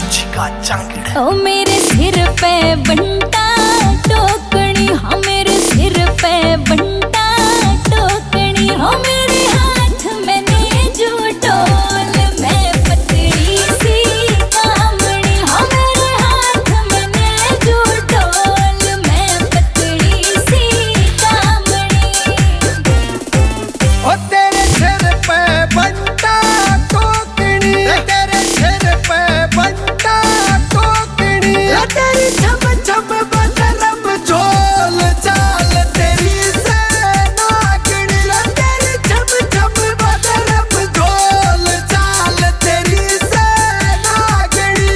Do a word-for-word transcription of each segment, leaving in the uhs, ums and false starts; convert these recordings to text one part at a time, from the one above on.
चिका चांगड़ ओ मेरे सिर पे बंटा टोकनी, हाँ मेरे सिर पे बंटा टोकनी, हो मेरे हाथ में नेजू टोल, मैं पतली सी कामड़ी, हो मेरे हाथ में नेजू टोल, मैं पतली सी कामड़ी। ओ तेरे सिर पे बंटा टोकनी, तेरे सिर पे बंटा टोकनी, तेरी छम छम बदरम झोल चाल तेरी से नागनी, तेरी छम छम बदरम झोल चाल तेरी से नागनी।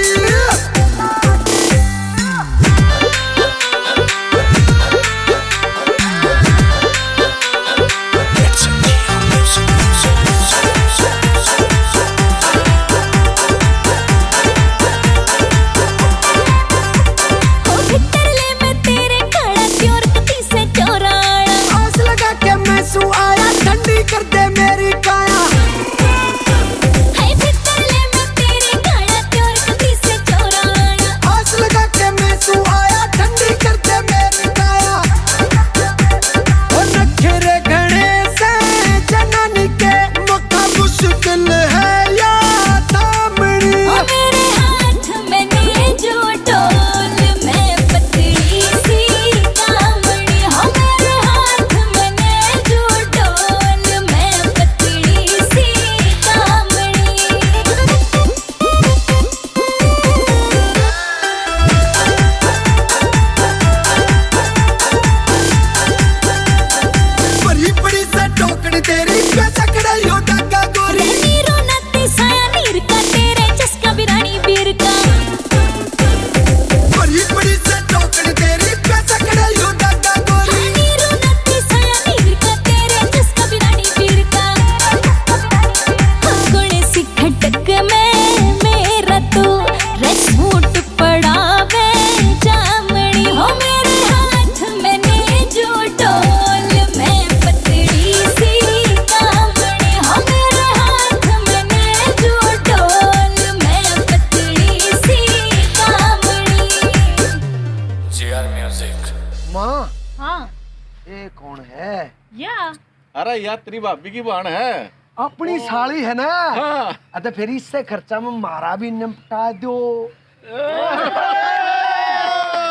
कर दे मेरी काया, हाय फितरले में तेरे काया प्यार कभी से चोराना, आस लगा के मैं सू आया ठंडी कर दे मेरी काया। ओ नखरे घने से जनानी के मक्का मुश्किल है या थामड़ी, ओ मेरे हाथ में नेजू टोल, मैं पतली सी कामड़ी, हो मेरे हाथ में नेजू टोल, मैं पतली सी कामड़ी। बड़ी बड़ी से टोकड़ी तेरी पे सकड़ाई हो डाका गोरी, नीरो नत्ती साया नीर का तेरे चस्का बिरानी बीर का, बड़ी बड़ी से टोकड़ी तेरी पे सकड़ाई हो डाका गोरी। नीरो नत्ती साया नीर का तेरे चस्का बिरानी बीर का, गुण सी खटक में मेरा तू रसूट पड़ावे जामड़ी, हो मेरे हाथ में नेजू टोल, मैं पतली सी कामड़ी, हो मेरे हाथ में नेजू टोल, मैं पतली सी कामड़ी। GR music. माँ हाँ ये कौन है? या अरे यार तेरी भाभी की बहन है। अपनी साली है ना? हाँ। अरे फिर इससे खर्चा में मारा भी निपटा दो।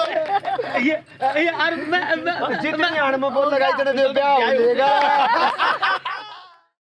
ये यार मैं मैं जितनी आड़ में बोल लगा इतने दे ब्याह हो जाएगा।